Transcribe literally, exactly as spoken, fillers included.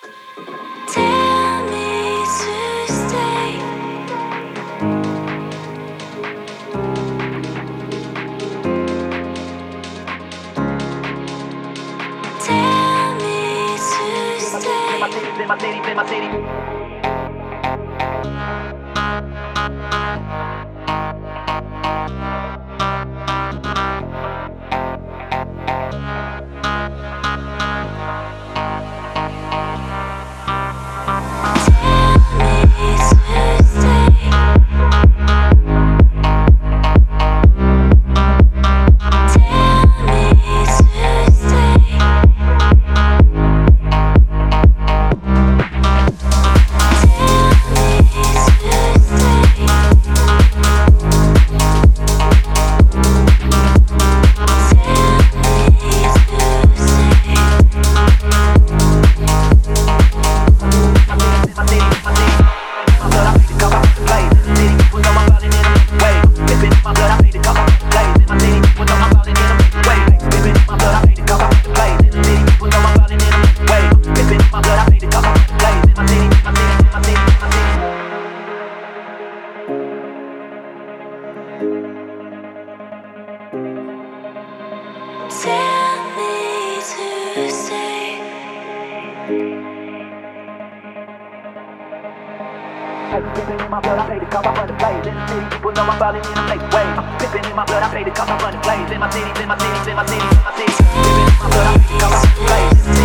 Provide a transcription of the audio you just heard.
Tell me to stay. Tell me to stay. My city, my city, my city. Tell me to stay. Pippin' in my blood, I paid the cop, I'm running plays. In the city, people know I'm ballin' in a fake way. Pippin' in my blood, I paid the cop, I'm running plays. In my city, in my city, in my city, in my city. Pippin' in my blood, I paid the cop, I'm running plays.